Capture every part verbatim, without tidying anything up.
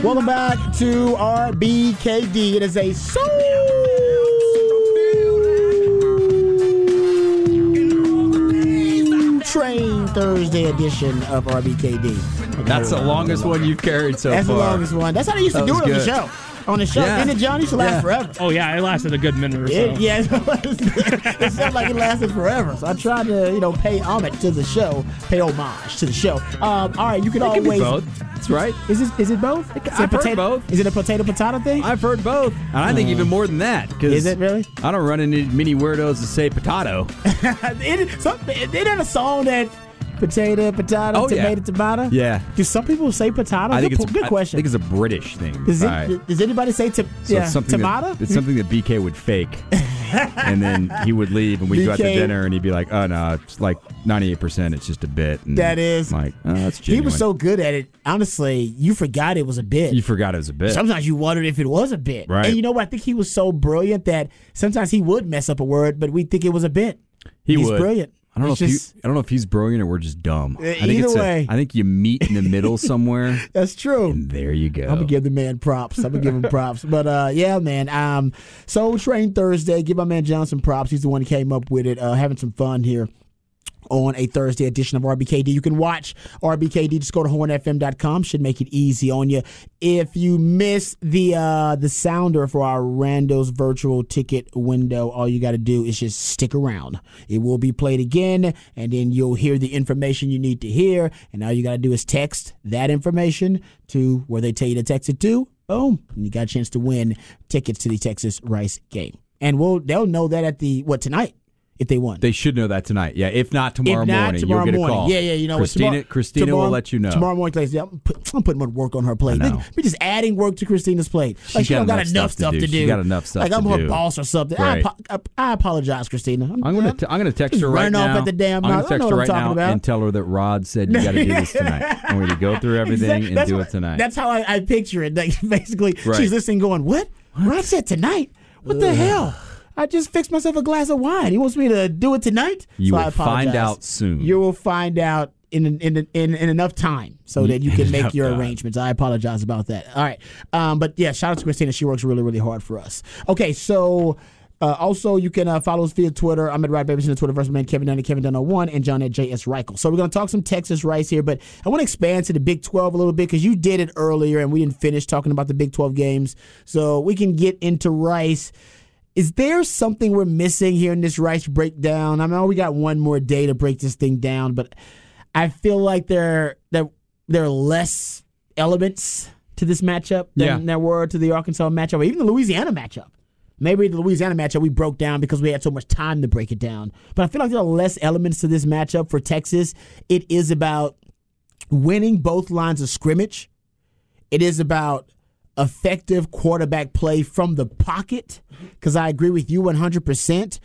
Welcome back to R B K D. It is a Soul Train Thursday edition of R B K D. That's the longest one you've carried so That's far. That's the longest one. That's how they used to That do was it on the good. show. On the show, Yeah. didn't it, John? It used to last Yeah. forever. Oh, yeah, it lasted a good minute or so. It, yeah, it sounded like it lasted forever. So I tried to, you know, pay homage to the show, pay homage to the show. Um, all right, you can It always can be both. That's right. Is it is it both? Is it I've heard potato, both. Is it a potato potato thing? I've heard both. And I think Uh, even more than that. 'Cause Is it really? I don't run into many weirdos that say potato. it, some, it, it had a song that potato potato Oh, yeah. tomato tomato. Yeah. Do some people say potato? I think good, it's good I question. think it's a British thing. Does, it, Right. does anybody say to, So yeah, it's something tomato? That, it's something that B K would fake. And then he would leave and we'd go out to B K dinner and he'd be like, oh, no, it's like ninety-eight percent. It's just a bit. And That is. I'm like, oh, that's He genuine. was so good at it. Honestly, you forgot it was a bit. You forgot it was a bit. Sometimes you wondered if it was a bit. Right. And you know what? I think he was so brilliant that sometimes he would mess up a word, but we think it was a bit. He He's would. brilliant. I don't know It's if just- you, I don't know if he's brilliant or we're just dumb. I think either it's a- way. I think you meet in the middle somewhere. That's true. And there you go. I'm gonna give the man props. I'm gonna give him props. But uh, yeah, man. Um, Soul Train Thursday. Give my man Johnson props. He's the one who came up with it. Uh, having some fun here on a Thursday edition of R B K D. You can watch R B K D. Just go to horn f m dot com. Should make it easy on you. If you miss the uh, the sounder for our Rando's virtual ticket window, all you got to do is just stick around. It will be played again, and then you'll hear the information you need to hear. And all you got to do is text that information to where they tell you to text it to. Boom. And you got a chance to win tickets to the Texas Rice game. And we'll they'll know that at the, what, tonight? If they won. They should know that tonight. Yeah, if not tomorrow if not, morning, tomorrow you'll get morning. a call. Yeah, yeah, you know, Christina, tomorrow, Christina tomorrow, will let you know. Tomorrow morning, like, yeah, I'm, put, I'm putting more work on her plate. I know. We're just adding work to Christina's plate. Like, She's she don't got got enough stuff to do. She got enough stuff Like, I'm to her do. boss or something. Right. I, I, I apologize, Christina. I'm, I'm gonna t- I'm gonna text her right running now. off at the damn I'm mouth. gonna I know text her what I'm right talking now about. and tell her that Rod said you got to do this tonight. I'm going to go through everything and That's do what- it tonight. That's how I, I picture it. Like, basically, Right. she's listening, going, "What? Rod said tonight? What the hell? I just fixed myself a glass of wine. He wants me to do it tonight." You so I will find apologize. out soon. You will find out in in in, in enough time so that you can make enough your time. arrangements. I apologize about that. All right, um, but yeah, shout out to Christina. She works really really hard for us. Okay, so. Uh, also, you can uh, follow us via Twitter. I'm at Rod Babison on Twitter. Versus man Kevin Dunn at Kevin Dunn oh one and John at J S Reichel. So we're going to talk some Texas Rice here, but I want to expand to the Big twelve a little bit because you did it earlier and we didn't finish talking about the Big twelve games. So we can get into Rice. Is there something we're missing here in this Rice breakdown? I know we got one more day to break this thing down, but I feel like there there there are less elements to this matchup than Yeah. there were to the Arkansas matchup, or even the Louisiana matchup. Maybe the Louisiana matchup we broke down because we had so much time to break it down. But I feel like there are less elements to this matchup for Texas. It is about winning both lines of scrimmage. It is about effective quarterback play from the pocket, because I agree with you one hundred percent.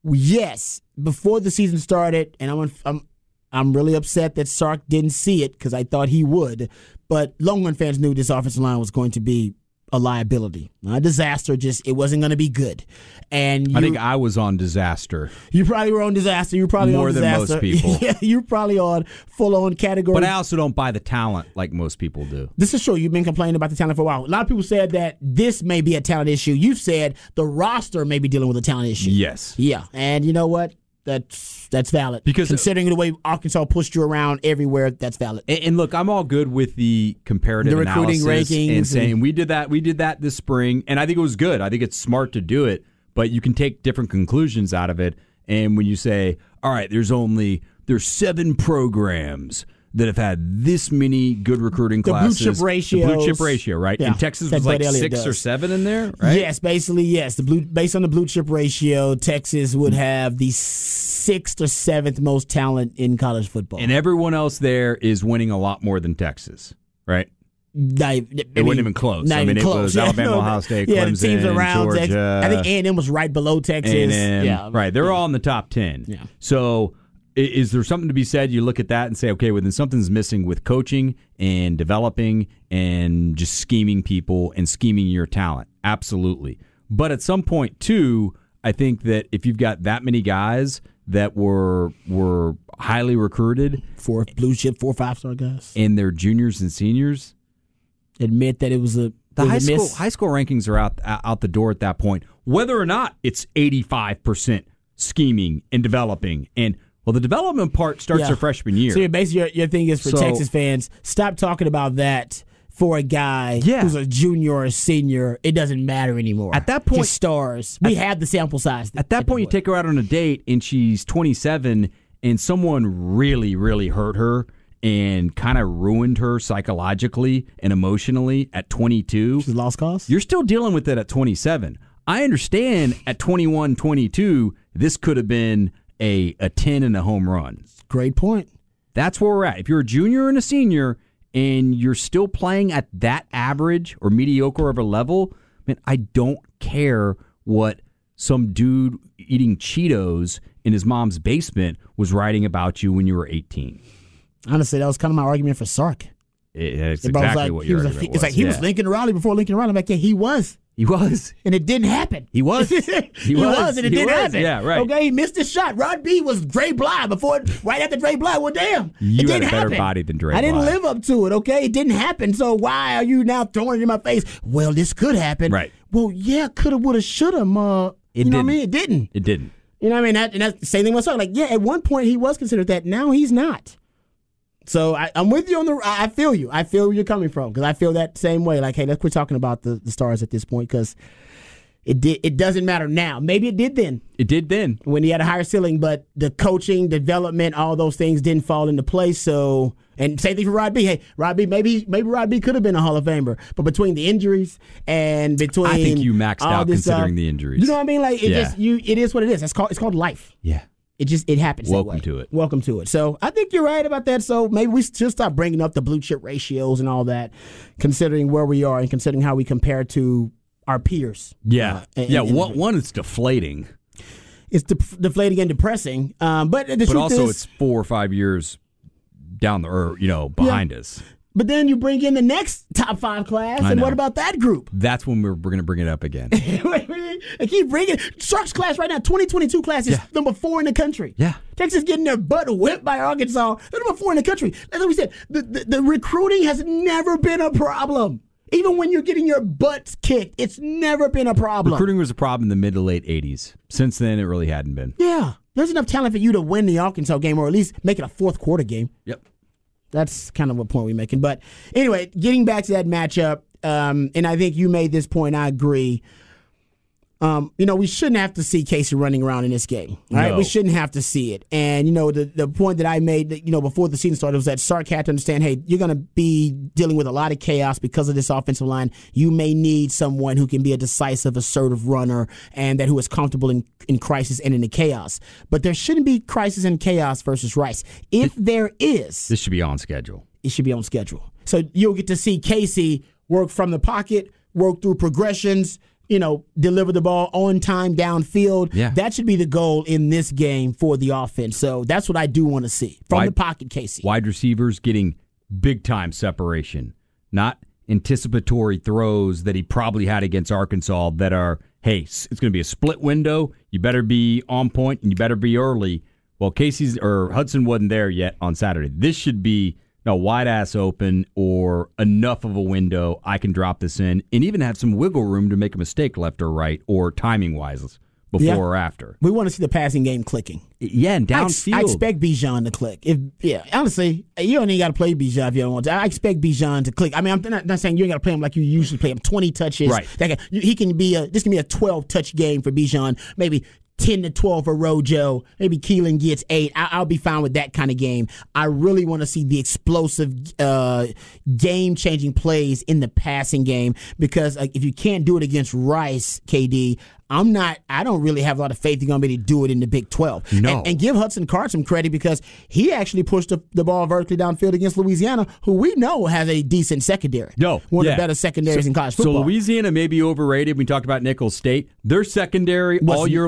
Yes, before the season started, and I'm I'm I'm really upset that Sark didn't see it because I thought he would, but Longhorn fans knew this offensive line was going to be a liability, not a disaster. Just it wasn't going to be good. And you, I think I was on disaster. you probably were on disaster. You probably More on than disaster. most people. Yeah, you're probably on full on category. But I also don't buy the talent like most people do. This is true. You've been complaining about the talent for a while. A lot of people said that this may be a talent issue. You said the roster may be dealing with a talent issue. Yes. Yeah, and you know what? That's that's valid. Because- considering the way Arkansas pushed you around everywhere, that's valid. And, and look, I'm all good with the comparative The recruiting analysis rankings and saying and- we did that, we did that this spring, and I think it was good. I think it's smart to do it, but you can take different conclusions out of it. And when you say, all right, there's only there's seven programs that have had this many good recruiting The blue classes. chip The blue ratios. chip ratio, right? Yeah, And Texas that was like Bud Elliott six or does. seven in there, right? Yes, basically, yes. The blue based on the blue chip ratio, Texas would have the sixth or seventh most talent in college football. And everyone else there is winning a lot more than Texas, right? Not, it It wasn't even close. Not I mean, even it close. was Yeah, Alabama, no, Ohio State, yeah, the Clemson, teams around Georgia. Texas. I think A and M was right below Texas. A and M. Yeah, Right. They're all in the top ten. Yeah. So i- is there something to be said? You look at that and say, okay, well, then something's missing with coaching and developing and just scheming people and scheming your talent. Absolutely. But at some point, too, I think that if you've got that many guys that were were highly recruited Four blue chip, four five star guys. and they're juniors and seniors, admit that it was a The was high a school miss. high school rankings are out out the door at that point. Whether or not it's eighty-five percent scheming and developing, and well, the development part starts Yeah. their freshman year. So your basically your, your thing is for So- Texas fans, stop talking about that for a guy Yeah. who's a junior or a senior. It doesn't matter anymore. At that point- Just stars. We have the sample size. At that point, you take her out on a date, and she's twenty-seven, and someone really, really hurt her and kind of ruined her psychologically and emotionally at twenty-two. She's lost cause. You're still dealing with it at twenty-seven. I understand at twenty-one, twenty-two, this could have been a, a ten and a home run. Great point. That's where we're at. If you're a junior and a senior and you're still playing at that average or mediocre of a level, man, I don't care what some dude eating Cheetos in his mom's basement was writing about you when you were eighteen. Honestly, that was kind of my argument for Sark. It, it's It was exactly like, what he your was a, argument It's was. like he was Yeah. Lincoln Riley before Lincoln Riley. I'm like, yeah, he was. He was. And it didn't happen. He was. he, He was. was. and it He didn't was. happen. Yeah, right. Okay, he missed his shot. Rod B was Dre Bly before, right after Dre Bly. Well, damn, You it had didn't a better happen. body than Dre I didn't Bly. live up to it. Okay, it didn't happen. So why are you now throwing it in my face? Well, this could happen. Right. Well, yeah, coulda, woulda, shoulda. Uh, It you know what I didn't. mean? It didn't. It didn't. You know what I mean? That, and that's the same thing with Sark. Like, yeah, at one point he was considered that. Now he's not. So I, I'm with you on the. I I feel you. I feel where you're coming from because I feel that same way. Like, hey, let's quit talking about the, the stars at this point because it did. It doesn't matter now. Maybe it did then It did then. when he had a higher ceiling, but the coaching, development, all those things didn't fall into place. So, and same thing for Rod B. Hey, Rod B. Maybe maybe Rod B. could have been a Hall of Famer, but between the injuries and between I think you maxed all out this considering stuff, the injuries. You know what I mean? Like it Yeah. just you. It is what it is. It's called it's called life. Yeah. It just it happens. that Welcome way. to it. Welcome to it. So I think you're right about that. So maybe we should stop bringing up the blue chip ratios and all that, considering where we are and considering how we compare to our peers. Yeah. Uh, and- yeah. and- One, one, it's deflating, It's de- deflating and depressing. Um, but the but truth also is, it's four or five years down the, or you know, behind us. but then you bring in the next top five class, I and know. what about that group? That's when we're, we're going to bring it up again. I keep bringing Sharks class right now. twenty twenty-two class is Yeah. number four in the country. Yeah. Texas getting their butt whipped by Arkansas. They're number four in the country. As we said, the, the, the recruiting has never been a problem. Even when you're getting your butts kicked, it's never been a problem. Recruiting was a problem in the mid to late eighties. Since then, it really hadn't been. Yeah. There's enough talent for you to win the Arkansas game or at least make it a fourth quarter game. Yep. That's kind of what point we're making. But anyway, getting back to that matchup, um, and I think you made this point, I agree. Um, you know, we shouldn't have to see Casey running around in this game. All right, No. we shouldn't have to see it. And you know, the the point that I made, that, you know, before the season started was that Sark had to understand, hey, you're going to be dealing with a lot of chaos because of this offensive line. You may need someone who can be a decisive, assertive runner, and that who is comfortable in in crisis and in the chaos. But there shouldn't be crisis and chaos versus Rice. If there is, This should be on schedule. it should be on schedule. So you'll get to see Casey work from the pocket, work through progressions, you know, deliver the ball on time downfield. Yeah. That should be the goal in this game for the offense. So that's what I do want to see from Wide- the pocket, Casey. Wide receivers getting big time separation, not anticipatory throws that he probably had against Arkansas that are, hey, it's going to be a split window. You better be on point and you better be early. Well, Casey's or Hudson wasn't there yet on Saturday. This should be no wide ass open or enough of a window I can drop this in and even have some wiggle room to make a mistake left or right or timing wise before Yeah. or after. We want to see the passing game clicking. Yeah, and I, ex- downfield. I expect Bijan to click. If yeah, honestly, you don't even got to play Bijan if you don't want to. I expect Bijan to click. I mean, I'm not, not saying you ain't got to play him like you usually play him. twenty touches. Right. That can, he can be a. This can be a twelve touch game for Bijan. Maybe ten to twelve for Rojo. Maybe Keelan gets eight. I, I'll be fine with that kind of game. I really want to see the explosive, uh, game changing plays in the passing game because uh, if you can't do it against Rice, K D. I'm not. I don't really have a lot of faith you're going to be able to do it in the Big twelve. No. And, and give Hudson Card some credit because he actually pushed the, the ball vertically downfield against Louisiana, who we know has a decent secondary. No, one yeah. of the better secondaries so, in college so football. Louisiana may be overrated. We talked about Nicholls State. Their secondary Was- all year long was has not.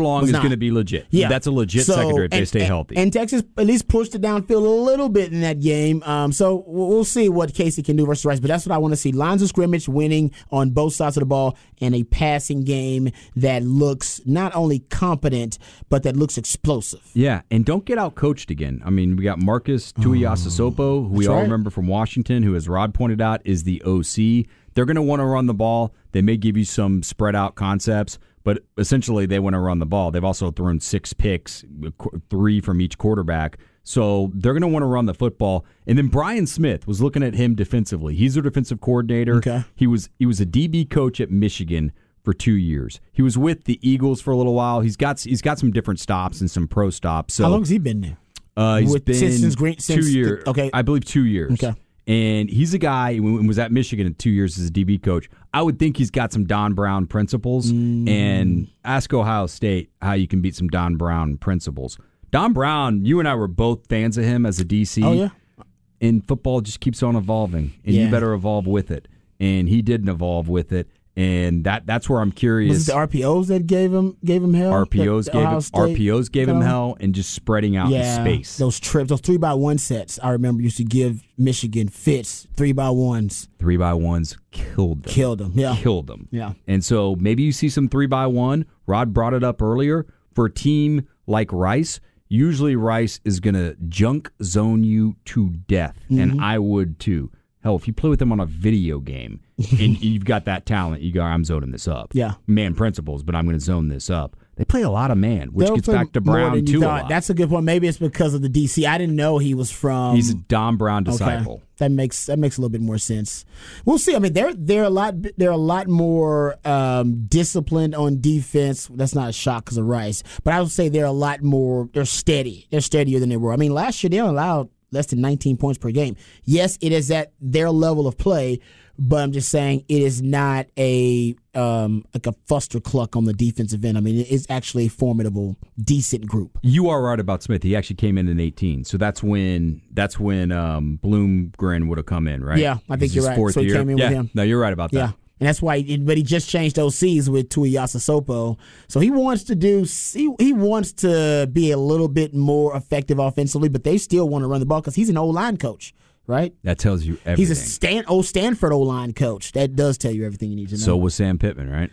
going to be legit. Yeah. That's a legit So, secondary if they and- stay and- healthy. And Texas at least pushed it downfield a little bit in that game. Um, so we'll we'll see what Casey can do versus Rice. But that's what I want to see. Lines of scrimmage winning on both sides of the ball and a passing game that looks not only competent, but that looks explosive. Yeah, and don't get out coached again. I mean, we got Marcus Tuiasosopo, who we That's all right. remember from Washington, who, as Rod pointed out, is the O C. They're going to want to run the ball. They may give you some spread out concepts, but essentially they want to run the ball. They've also thrown six picks, three from each quarterback. So they're going to want to run the football. And then Brian Smith was looking at him defensively. He's their defensive coordinator. Okay. He was he was a D B coach at Michigan for two years. He was with the Eagles for a little while. He's got he's got some different stops and some pro stops. So How long has he been there? uh, he's With- been since- since Green- two since the- years. okay. I believe two years. Okay. And he's a guy who was at Michigan in two years as a D B coach. I would think he's got some Don Brown principles. Mm. And ask Ohio State how you can beat some Don Brown principles. Don Brown, you and I were both fans of him as a D C. Oh, yeah? And football just keeps on evolving, and Yeah. you better evolve with it. And he didn't evolve with it, and that that's where I'm Was curious. it the R P Os that gave him gave him hell? R P Os The- the gave Ohio him, State R P Os gave him fellow? hell, and just spreading out Yeah, in space. those trips, those three by one sets. I remember used to give Michigan fits three by ones, Three by ones killed them. killed them. Yeah, Killed them. yeah. And so maybe you see some three by one. Rod brought it up earlier. For a team like Rice, usually Rice is going to junk zone you to death, Mm-hmm. and I would too. Hell, if you play with them on a video game and you've got that talent, you go, I'm zoning this up. Yeah. Man principles, but I'm going to zone this up. They play a lot of man, which They'll gets play back to more Brown than you too a thought. lot. That's a good point. Maybe it's because of the D C. I didn't know he was from. He's a Don Brown disciple. Okay. That makes that makes a little bit more sense. We'll see. I mean, they're they're a lot they're a lot more um, disciplined on defense. That's not a shock because of Rice, but I would say they're a lot more. They're steady. They're steadier than they were. I mean, last year they only allowed less than nineteen points per game. Yes, it is at their level of play, but I'm just saying it is not a um, like a fuster cluck on the defensive end. I mean, it's actually a formidable, decent group. You are right about Smith. He actually came in in eighteen, so that's when that's when um, Bloomgren would have come in, right? Yeah, I think He's you're his right. Fourth So he year. came in yeah. with him. No, you're right about that. Yeah. And that's why, but he just changed O Cs with Tuiasosopo. So he wants to do, he, he wants to be a little bit more effective offensively, but they still want to run the ball because he's an O-line coach, right? That tells you everything. He's a Stan, old Stanford O-line coach. That does tell you everything you need to know. So was Sam Pittman, right?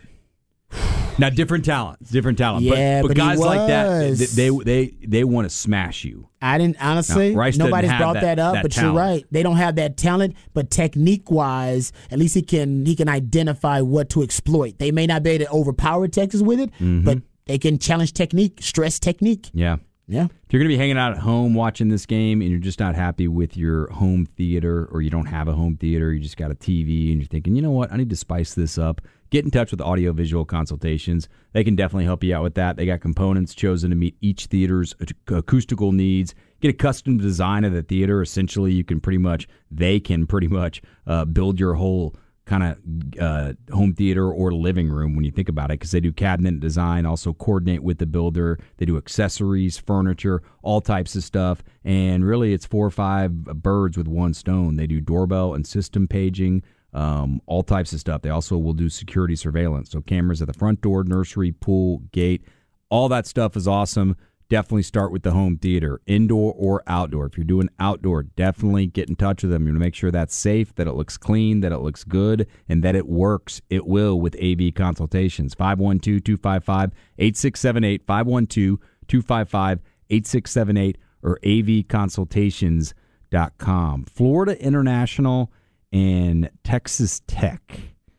Now, different talent, different talent. Yeah, but, but but he guys like that, was. they they they want to smash you. I didn't, honestly, No, Rice doesn't nobody's have brought that- that, up, that but talent. you're right. They don't have that talent, but technique-wise, at least he can he can identify what to exploit. They may not be able to overpower Texas with it, Mm-hmm. but they can challenge technique, stress technique. Yeah. Yeah. If you're going to be hanging out at home watching this game and you're just not happy with your home theater, or you don't have a home theater, you just got a T V and you're thinking, you know what, I need to spice this up, get in touch with Audio Visual Consultations. They can definitely help you out with that. They got components chosen to meet each theater's acoustical needs. Get a custom design of the theater. Essentially, you can pretty much, they can pretty much uh, build your whole kind of uh, home theater or living room when you think about it, because they do cabinet design, also coordinate with the builder. They do accessories, furniture, all types of stuff. And really, it's four or five birds with one stone. They do doorbell and system paging, um, all types of stuff. They also will do security surveillance. So cameras at the front door, nursery, pool, gate, all that stuff is awesome. Definitely start with the home theater, indoor or outdoor. If you're doing outdoor, definitely get in touch with them. You're going to make sure that's safe, that it looks clean, that it looks good, and that it works. It will with A V Consultations. five one two, two five five, eight six seven eight, five one two, two five five, eight six seven eight, or A V consultations dot com. Florida International and Texas Tech.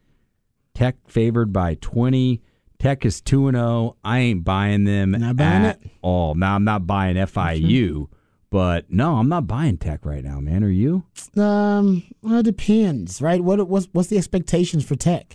Tech favored by twenty. Tech is two and oh. I ain't buying them Not buying at it? all. Now, I'm not buying F I U, but no, I'm not buying Tech right now, man. Are you? Um, well, it depends, right? What what's what's the expectations for Tech?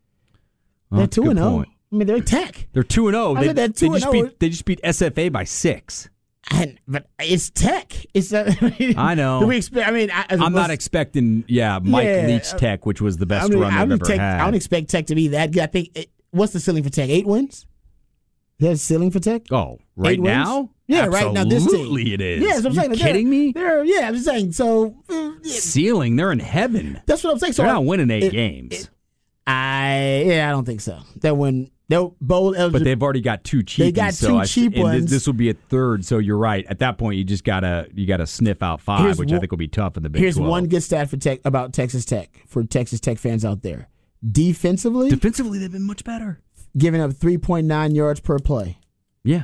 Oh, They're that's a two good and zero. point. I mean, they're Tech, They're two and oh. I They, said they're they two just and oh. beat they just beat S F A by six. and but it's Tech. It's uh, I know. Do we expect? I mean, I, I'm not expecting, yeah, Mike Yeah, Leach Tech, which was the best I mean, run I they've don't ever Tech, had. I don't expect Tech to be that good. I think. It, what's the ceiling for Tech? Eight wins. There's ceiling for Tech. oh, right Eight wins? now? Yeah, right now this team. Absolutely it is. Yeah, that's what I'm you saying. They're- kidding me? They're yeah. I'm saying so. uh, yeah, Ceiling, they're in heaven. that's what I'm saying. So They're I- not winning eight it- games. it- I yeah, I don't think so. That when They'll bowl eligible. But they've already got two cheap. They got so two I, cheap and ones. This, this will be a third. So you're right. At that point, you just gotta you gotta sniff out five, Here's which one, I think will be tough in the Big Here's twelve. one good stat for tech, about Texas Tech for Texas Tech fans out there. Defensively, Defensively, they've been much better. giving up three point nine yards per play. Yeah.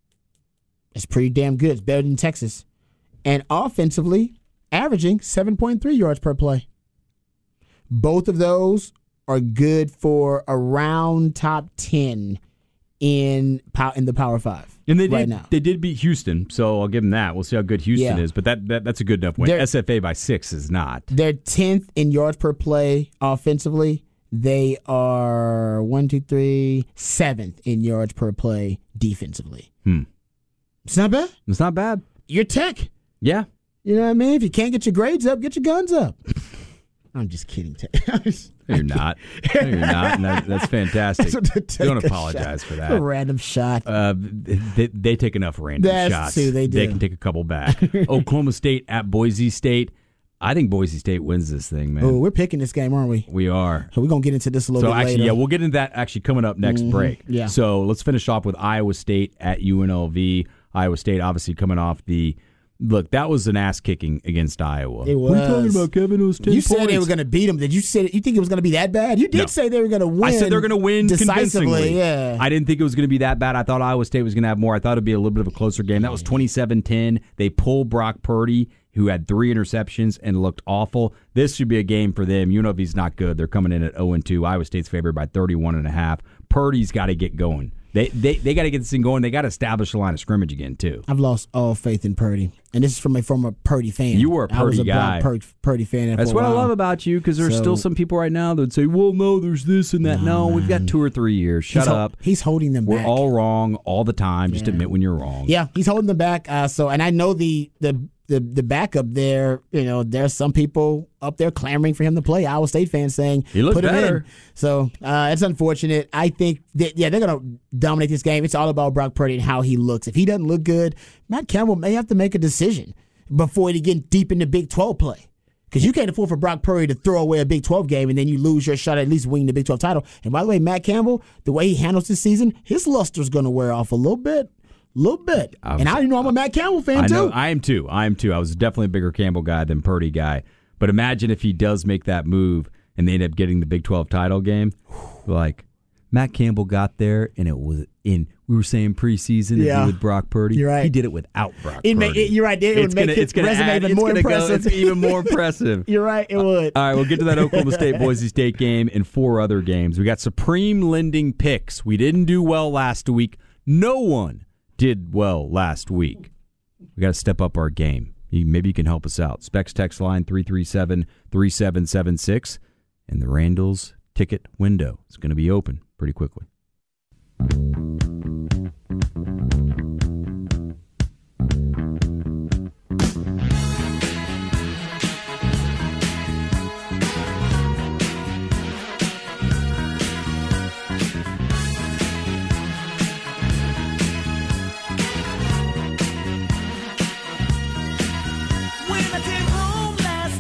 It's pretty damn good. It's better than Texas. And offensively, averaging seven point three yards per play. Both of those are good for around top ten in pow- in the Power Five And they right did now. they did beat Houston, so I'll give them that. We'll see how good Houston Yeah. is, but that, that that's a good enough win. They're- S F A by six is not. They're tenth in yards per play offensively. They are one, two, three, seventh in yards per play defensively. Hmm. It's not bad. It's not bad. You're Tech. Yeah. You know what I mean? If you can't get your grades up, get your guns up. I'm just kidding, Tech. No, you're not. No, you're not. And that, that's fantastic. So to take Don't a apologize shot, for A that. random shot. Uh, they, they take enough random That's shots. true, they do. can take a couple back. Oklahoma State at Boise State. I think Boise State wins this thing, man. Oh, we're picking this game, aren't we? We are. So we're going to get into this a little So bit actually, later. yeah, we'll get into that actually coming up next break. yeah. So let's finish off with Iowa State at U N L V. Iowa State obviously coming off the look. That was an ass kicking against Iowa. It What are you talking was. about, Kevin? It was ten You points. said they were going to beat them. Did you say you think it was going to be that bad? You did No. say they were going to win. I said they're going to win decisively. convincingly. Yeah. I didn't think it was going to be that bad. I thought Iowa State was going to have more. I thought it would be a little bit of a closer game. That was twenty-seven ten. They pulled Brock Purdy, who had three interceptions and looked awful. This should be a game for them. U N L V's not good. They're coming in at oh and two. Iowa State's favored by thirty-one and a half. Purdy's got to get going. They they they got to get this thing going. They got to establish the line of scrimmage again too. I've lost all faith in Purdy, and this is from a former Purdy fan. You were a I was Purdy a guy. Brock Pur- Purdy fan. That's for a what I while. love about you, because there's So- still some people right now that would say, "Well, no, there's this and that." No, we've got two or three years. Shut He's ho- up. He's holding them We're back. all wrong all the time. Just admit when you're wrong. Yeah, he's holding them back. Uh, so, and I know the the the the backup there. You know, there's some people up there clamoring for him to play. Iowa State fans saying, He looked "Put him better." in." So uh, it's unfortunate. I think that yeah, they're gonna dominate this game. It's all about Brock Purdy and how he looks. If he doesn't look good, Matt Campbell may have to make a decision before he get deep into Big twelve play. Because you can't afford for Brock Purdy to throw away a Big twelve game and then you lose your shot at least winning the Big twelve title. And by the way, Matt Campbell, the way he handles this season, his luster's going to wear off a little bit. A little bit. I was- and I you know I'm a Matt Campbell fan, I know. too. I am too. I am too. I was definitely a bigger Campbell guy than Purdy guy. But imagine if he does make that move and they end up getting the Big twelve title game. Like, Matt Campbell got there and it was in, we were saying preseason Yeah. and with Brock Purdy. You're right. He did it without Brock It Purdy. ma- it- you're right. It would It's make gonna- his it's gonna resume add- even it's more gonna go- impressive. it's even more impressive. You're right, it would. All right, we'll get to that Oklahoma State Boise State game and four other games. We got Supreme Lending picks. We didn't do well last week. No one did well last week. We got to step up our game. You, maybe you can help us out. Specs text line three three seven, three seven seven six. And the Randall's ticket window is going to be open pretty quickly. When I came home last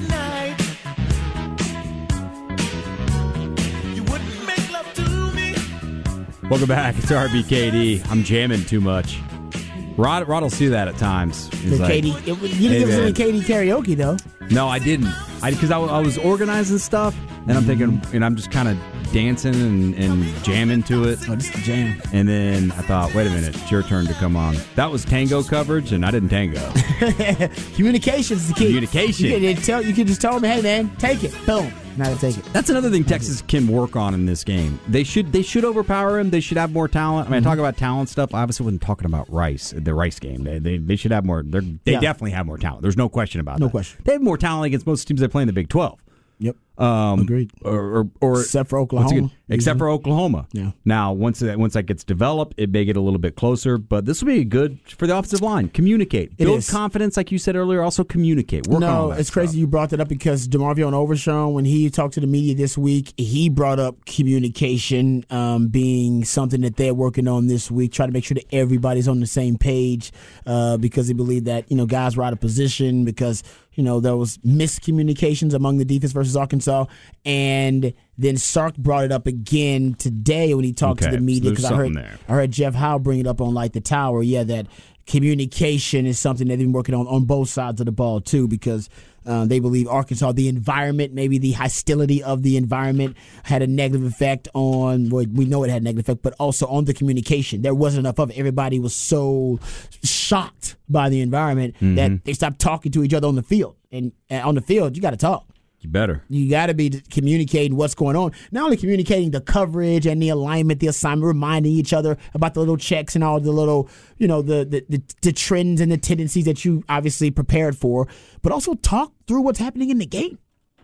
night, you wouldn't make love to me. Welcome back. It's R B K D. I'm jamming too much. Rod, Rod will see that at times. He's The like, Katie, it, you didn't give us man. any Katie karaoke, though. No, I didn't. I because I, I was organizing stuff, and I'm thinking, and I'm just kind of dancing and, and jamming to it. Oh, this is the jam. And then I thought, wait a minute, it's your turn to come on. That was tango coverage, and I didn't tango. Communication's the key. Communication. You can, tell, you can just tell them, hey, man, take it. Boom. Now to take it. That's another thing Texas can work on in this game. They should they should overpower him. They should have more talent. I mean, I talk about talent stuff. I obviously wasn't talking about Rice, the Rice game. They they, they should have more. They're, they Yeah. definitely have more talent. There's no question about No that. question. They have more talent against most teams they play in the Big twelve. Yep. Um, Agreed. Or, or, or Except for once again, Oklahoma. except for Oklahoma. Yeah. Now, once that once that gets developed, it may get a little bit closer. But this will be good for the offensive line. Communicate, It build is. confidence, like you said earlier. Also communicate. Work on all No, that it's crazy stuff. you brought that up because DeMarvio and Overshawn, when he talked to the media this week, he brought up communication um, being something that they're working on this week, trying to make sure that everybody's on the same page uh, because he believed that, you know, guys were out of position because, you know, there was miscommunications among the defense versus Arkansas. And Then Sark brought it up again today when he talked Okay, to the so media, there's because I heard something there. I heard Jeff Howe bring it up on like the tower. Yeah, that communication is something that they've been working on on both sides of the ball too, because uh, they believe Arkansas, the environment, maybe the hostility of the environment, had a negative effect on. Well, we know it had a negative effect, but also on the communication. There wasn't enough of it. Everybody was so shocked by the environment Mm-hmm. that they stopped talking to each other on the field. And, and on the field, you got to talk. You better. You got to be communicating what's going on. Not only communicating the coverage and the alignment, the assignment, reminding each other about the little checks and all the little, you know, the the, the, the trends and the tendencies that you obviously prepared for, but also talk through what's happening in the game.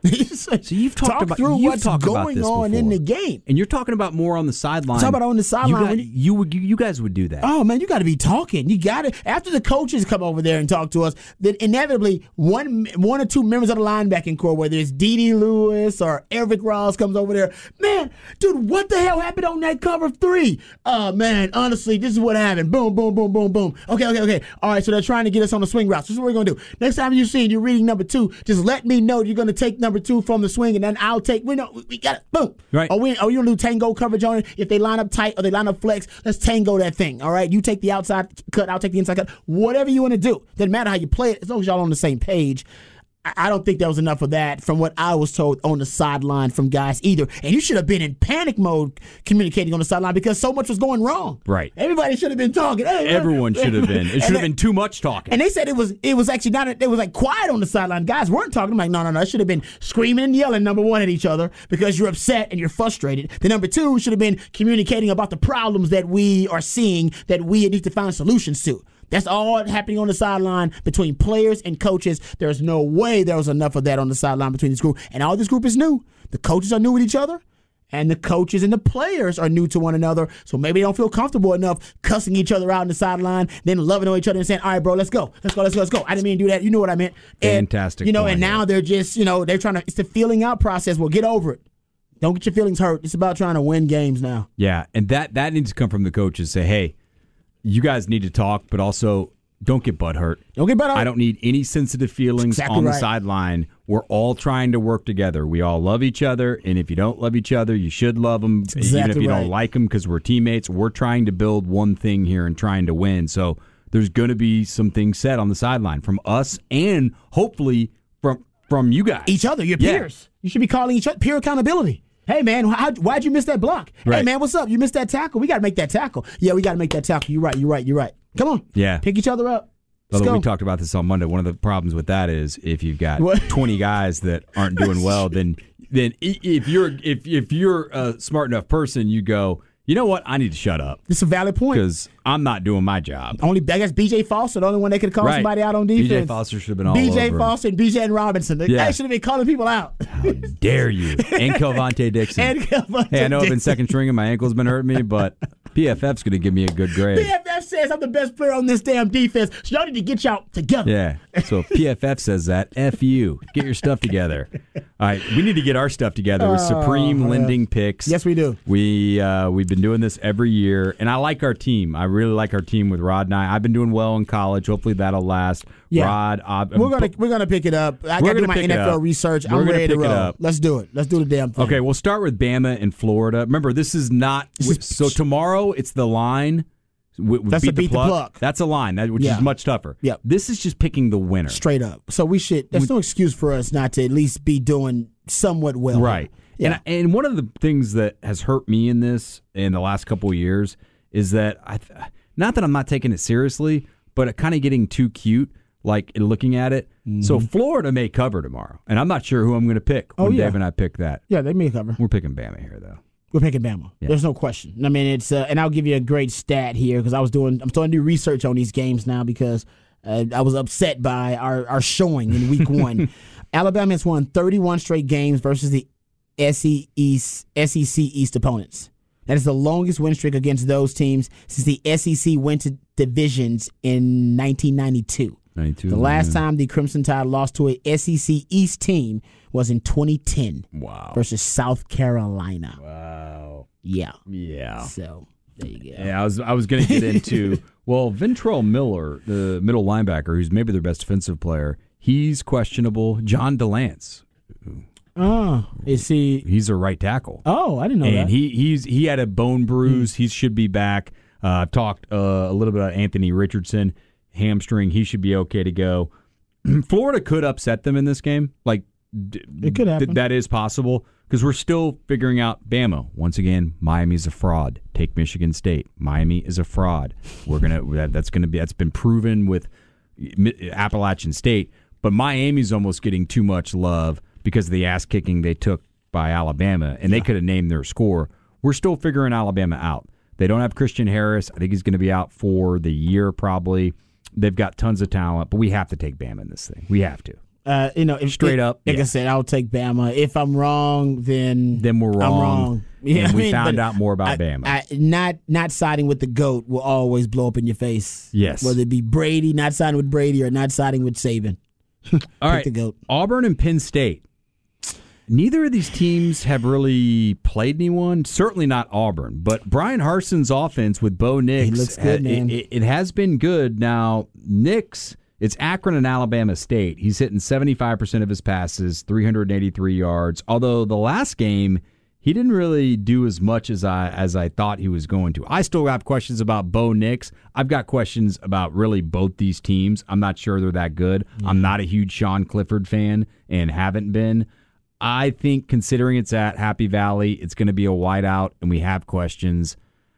So you've talked talk about through you've what's talked about going this on in before. the game. And you're talking about more on the sideline. Talk about on the sideline You, got- when you, you- would you, you guys would do that. Oh man, you got to be talking. You got to after the coaches come over there and talk to us. Then inevitably one one or two members of the linebacking core, whether it's Dede Lewis or Eric Ross, comes over there. Man, dude, what the hell happened on that cover three? Oh man, honestly, this is what happened. Boom, boom, boom, boom, boom. Okay, okay, okay. All right, so they're trying to get us on the swing routes. This is what we're gonna do. Next time you see and you're reading number two, just let me know you're gonna take number two from the swing, and then I'll take. We know we got it. Boom. Right. Or we are you gonna do tango coverage on it? If they line up tight or they line up flex, let's tango that thing. All right. You take the outside cut, I'll take the inside cut. Whatever you want to do. Doesn't matter how you play it, as long as y'all on the same page. I I don't think there was enough of that from what I was told on the sideline from guys either. And you should have been in panic mode communicating on the sideline because so much was going wrong. Right. Everybody should have been talking. Hey, Everyone should have been. It And should have that- been too much talking. And they said it was it was actually not. It was like quiet on the sideline. Guys weren't talking. I'm like, no, no, no. It should have been screaming and yelling. Number one at each other because you're upset and you're frustrated. The number two should have been communicating about the problems that we are seeing that we need to find solutions to. That's all happening on the sideline between players and coaches. There's no way there was enough of that on the sideline between this group. And all this group is new. The coaches are new with each other. And the coaches and the players are new to one another, so maybe they don't feel comfortable enough cussing each other out on the sideline, then loving on each other and saying, all right, bro, let's go. Let's go, let's go, let's go. I didn't mean to do that. You know what I meant. And, Fantastic You know, point and now here. they're just, you know, they're trying to, it's the feeling out process. Well, get over it. Don't get your feelings hurt. It's about trying to win games now. Yeah, and that that needs to come from the coaches. Say, hey, you guys need to talk, but also don't get butthurt. Don't get butthurt. I don't need any sensitive feelings Exactly on the right. sideline. We're all trying to work together. We all love each other, and if you don't love each other, you should love them, even exactly if you right. don't like them, because we're teammates. We're trying to build one thing here and trying to win. So there's going to be some things said on the sideline from us and hopefully from from you guys. Each other, your Yeah. peers. You should be calling each other peer accountability. Hey, man, how, why'd you miss that block? Hey, Right. man, what's up? You missed that tackle. We got to make that tackle. Yeah, we got to make that tackle. You're right, you're right, you're right. Come on. Yeah. Pick each other up. Let's Although go. we talked about this on Monday, one of the problems with that is if you've got What? twenty guys that aren't doing well, then then i- if you're if if you're a smart enough person, you go, you know what, I need to shut up It's a valid point. because I'm not doing my job. Only I guess B J Foster, the only one that could call Right. somebody out on B J defense. Foster should have been all B J over him. Foster and B J and Robinson. They Yeah. should have been calling people out. How dare you? And Kelvontae Dixon. And Kelvontae hey, I know I've been Dixon. second string and my ankle's been hurting me, but P F F's going to give me a good grade. P F F says I'm the best player on this damn defense, so y'all need to get y'all together. Yeah. So if P F F says that, F you. Get your stuff together. All right. We need to get our stuff together with Supreme Lending Picks. Yes, we do. We, uh, we've been doing this every year, and I like our team. I really like our team with Rod and I. I've been doing well in college. Hopefully that'll last. Yeah. Rod, uh, We're gonna we're gonna pick it up. I We're gotta do gonna my pick it N F L up. research. We're I'm gonna ready to pick it roll. up. Let's do it. Let's do the damn thing. Okay, we'll start with Bama and Florida. Remember, this is not. This is- so tomorrow, it's the line. We, we That's beat a beat the pluck. pluck. That's a line, that, which Yeah. is much tougher. Yep. This is just picking the winner. Straight up. So we should. There's no excuse for us not to at least be doing somewhat well. Right. Yeah. And and one of the things that has hurt me in this in the last couple of years is that I th- not that I'm not taking it seriously, but kind of getting too cute, like in looking at it. Mm-hmm. So Florida may cover tomorrow, and I'm not sure who I'm going to pick Oh, when yeah. Dave and I pick that. Yeah, they may cover. We're picking Bama here, though. We're picking Bama. There's no question. I mean, it's uh, and I'll give you a great stat here because I was doing. I'm starting to do research on these games now because uh, I was upset by our, our showing in week one. Alabama has won thirty-one straight games versus the S E C East, S E C East opponents. That is the longest win streak against those teams since the S E C went to divisions in nineteen ninety-two. ninety-two. The last yeah. time the Crimson Tide lost to a S E C East team was in twenty ten Wow. versus South Carolina. Wow. Yeah. Yeah. So there you go. Yeah, I was I was going to get into well, Ventrell Miller, the middle linebacker, who's maybe their best defensive player. He's questionable. John DeLance. Oh, is he? He's a right tackle. Oh, I didn't know and that. he he's he had a bone bruise. He should be back. Uh, I've talked uh, a little bit about Anthony Richardson, hamstring. He should be okay to go. Florida could upset them in this game. Like d- It could happen. th- that is possible because we're still figuring out Bama. Once again, Miami's a fraud. Take Michigan State. Miami is a fraud. We're gonna that, that's gonna be that's been proven with Appalachian State. But Miami's almost getting too much love because of the ass kicking they took by Alabama, and they could have named their score. We're still figuring Alabama out. They don't have Christian Harris. I think he's going to be out for the year probably. They've got tons of talent, but we have to take Bama in this thing. We have to. Uh, you know, if, Straight if, up, Like yeah. I said, I'll take Bama. If I'm wrong, then Then we're wrong. I'm wrong. Yeah, and I we mean, found but out more about I, Bama. I, not not siding with the GOAT will always blow up in your face. Yes. Whether it be Brady, not siding with Brady, or not siding with Saban. All Pick right, the GOAT. Auburn and Penn State. Neither of these teams have really played anyone. Certainly not Auburn. But Brian Harson's offense with Bo Nix, He looks good, uh, man. It, it has been good. Now, Nix, it's Akron and Alabama State. He's hitting seventy-five percent of his passes, three hundred eighty-three yards. Although the last game, he didn't really do as much as I as I thought he was going to. I still have questions about Bo Nix. I've got questions about really both these teams. I'm not sure they're that good. I'm not a huge Sean Clifford fan and haven't been. I think considering it's at Happy Valley, it's going to be a whiteout, and we have questions.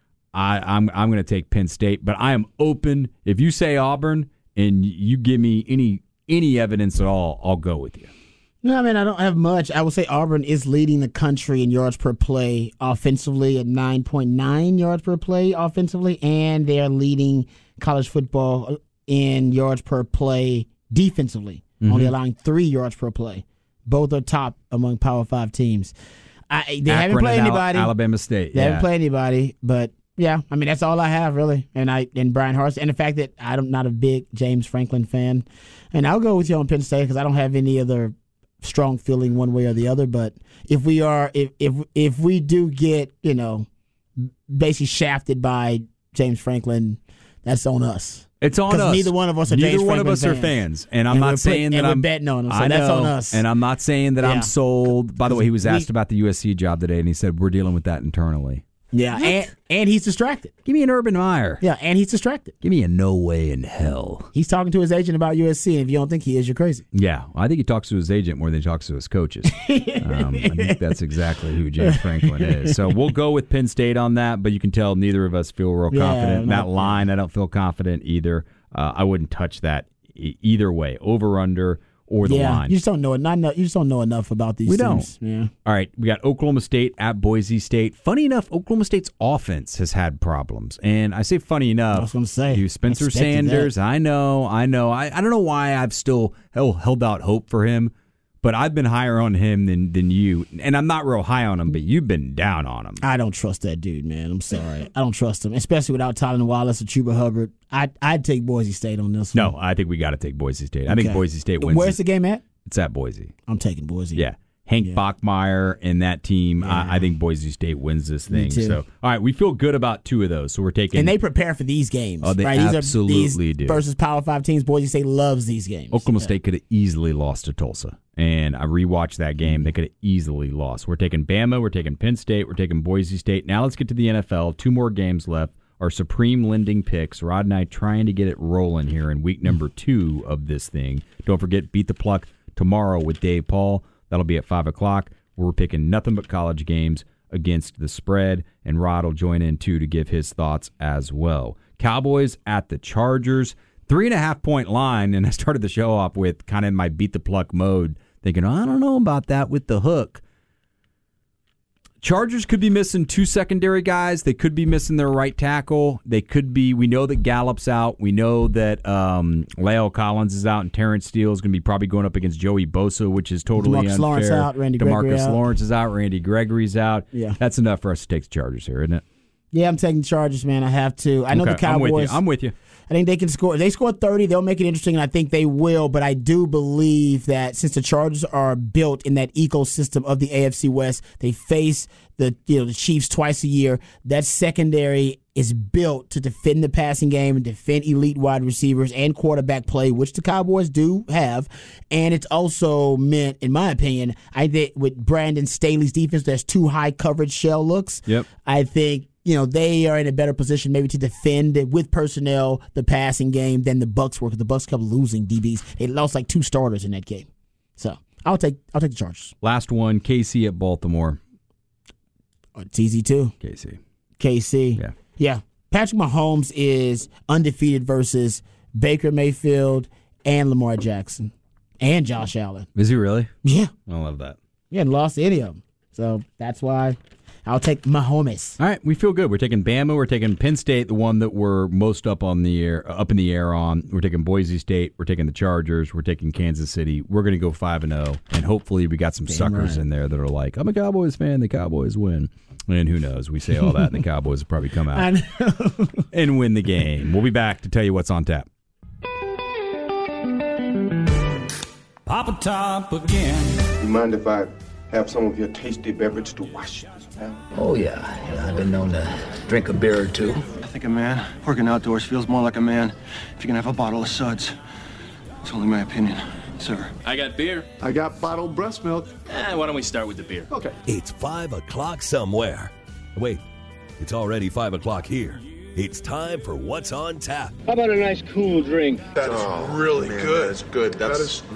I, I'm I'm going to take Penn State, but I am open. If you say Auburn and you give me any any evidence at all, I'll go with you. No, I mean, I don't have much. I would say Auburn is leading the country in yards per play offensively at nine point nine yards per play offensively, and they are leading college football in yards per play defensively, Mm-hmm. only allowing three yards per play. Both are top among Power Five teams. I, they haven't Akron played and Al- anybody. Alabama State. They yeah. haven't played anybody, but yeah, I mean that's all I have really. And I and Brian Harsin, and the fact that I'm not a big James Franklin fan, and I'll go with you on Penn State because I don't have any other strong feeling one way or the other. But if we are, if if if we do get, you know, basically shafted by James Franklin, that's on us. It's on Because us. neither one of us are Neither James one of Franklin us are fans. fans, and I'm And we're not put- saying that and we're I'm betting on him, so I that's know, on us. and I'm not saying that Yeah. I'm sold. By the way, he was asked We- about the U S C job today, and he said we're dealing with that internally. Yeah, and and he's distracted. Give me an Urban Meyer. Yeah, and he's distracted. Give me a no way in hell. He's talking to his agent about U S C, and if you don't think he is, you're crazy. Yeah, I think he talks to his agent more than he talks to his coaches. um, I think that's exactly who James Franklin is. So we'll go with Penn State on that, but you can tell neither of us feel real Yeah, confident. not- That line, I don't feel confident either. Uh, I wouldn't touch that e- either way, over, under, or the yeah, line. you just don't know it. Not enough, you just don't know enough about these We teams. Yeah. All right, we got Oklahoma State at Boise State. Funny enough, Oklahoma State's offense has had problems. And I say funny enough. I was gonna say, You Spencer expected Sanders, that. I know, I know. I, I don't know why I've still held, held out hope for him, but I've been higher on him than, than you. And I'm not real high on him, but you've been down on him. I don't trust that dude, man. I'm sorry. I don't trust him, especially without Tylen Wallace or Chuba Hubbard. I'd, I'd take Boise State on this one. No, I think we got to take Boise State. I think Okay. Boise State wins. Where's the game at? It's at Boise. I'm taking Boise. Yeah. Hank Yeah. Bachmeyer and that team, Yeah. I, I think Boise State wins this Me thing. too. So, all right, we feel good about two of those. So we're taking. And they prepare for these games. Oh, they right? These absolutely are, these do. Versus Power Five teams, Boise State loves these games. Oklahoma Yeah. State could have easily lost to Tulsa. And I rewatched that game. They could have easily lost. We're taking Bama. We're taking Penn State. We're taking Boise State. Now let's get to the N F L. Two more games left. Our supreme lending picks. Rod and I trying to get it rolling here in week number two of this thing. Don't forget, Beat the Pluck tomorrow with Dave Paul. That'll be at five o'clock. We're picking nothing but college games against the spread. And Rod will join in, too, to give his thoughts as well. Cowboys at the Chargers. Three and a half point line, and I started the show off with kind of in my beat the pluck mode, thinking, I don't know about that with the hook. Chargers could be missing two secondary guys. They could be missing their right tackle. They could be, we know that Gallup's out. We know that um, La'el Collins is out, and Terrence Steele is going to be probably going up against Joey Bosa, which is totally DeMarcus unfair. Lawrence out, Randy Gregory DeMarcus out. Lawrence is out, Randy Gregory's out. Yeah. That's enough for us to take the Chargers here, isn't it? Yeah, I'm taking the Chargers, man. I have to. I know Okay, the Cowboys. I'm with you. I'm with you. I think they can score. If they score thirty, they'll make it interesting, and I think they will. But I do believe that since the Chargers are built in that ecosystem of the A F C West, they face the you know the Chiefs twice a year. That secondary is built to defend the passing game and defend elite wide receivers and quarterback play, which the Cowboys do have. And it's also meant, in my opinion, I think with Brandon Staley's defense, there's two high coverage shell looks. Yep. I think you know they are in a better position maybe to defend it with personnel the passing game than the Bucs were, because the Bucs kept losing D Bs. They lost like two starters in that game. So I'll take I'll take the Chargers. Last one, K C at Baltimore. It's easy too. K C. K C. Yeah. Yeah. Patrick Mahomes is undefeated versus Baker Mayfield and Lamar Jackson and Josh Allen. Is he really? Yeah. I love that. He hadn't lost any of them. So that's why I'll take Mahomes. All right, we feel good. We're taking Bama. We're taking Penn State, the one that we're most up on the air, up in the air on. We're taking Boise State. We're taking the Chargers. We're taking Kansas City. We're going to go five and zero, and hopefully we got some Damn suckers right. in there that are like, "I'm a Cowboys fan. The Cowboys win." And who knows? We say all that, and the Cowboys will probably come out I know. and win the game. We'll be back to tell you what's on tap. Papa Top again. You mind if I have some of your tasty beverage to wash this down? Oh, yeah. yeah. I've been known to drink a beer or two. I think a man working outdoors feels more like a man if you can have a bottle of suds. It's only my opinion, sir. I got beer. I got bottled breast milk. Eh, why don't we start with the beer? Okay. It's five o'clock somewhere. Wait, it's already five o'clock here. It's time for What's on Tap. How about a nice cool drink? That is really good. That's good. That's that is,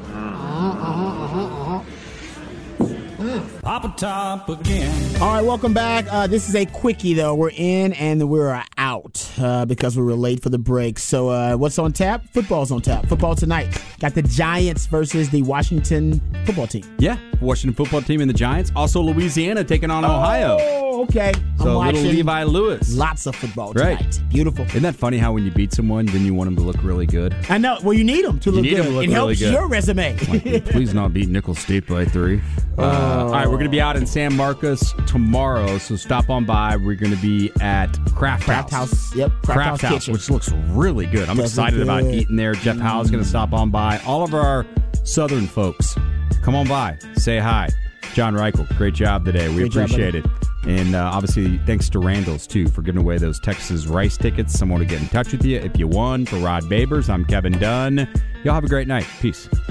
Papa Top again. All right, welcome back. Uh, this is a quickie, though. We're in and we're out uh, because we were late for the break. So uh, what's on tap? Football's on tap. Football tonight. Got the Giants versus the Washington football team. Yeah, Washington football team and the Giants. Also Louisiana taking on Ohio. Oh, okay. So I'm little watching Levi Lewis. lots of football Right. tonight. Beautiful. Isn't that funny how when you beat someone, then you want them to look really good? I know. Well, you need them to You look need good. 'em to look it really helps good. your resume. Like, please not beat Nickel State by three. Uh, all right, we're going to be out in San Marcos tomorrow, so stop on by. We're going to be at Craft, Craft House. Yep. Craft, Craft House, Kitchen. which looks really good. I'm Does excited look about good. eating there. Jeff Howe's going to stop on by. All of our Southern folks, come on by. Say hi. John Reichel, great job today. We Great job, appreciate it. And uh, obviously, thanks to Randall's, too, for giving away those Texas Rice tickets. Someone to get in touch with you if you won. For Rod Babers, I'm Kevin Dunn. Y'all have a great night. Peace.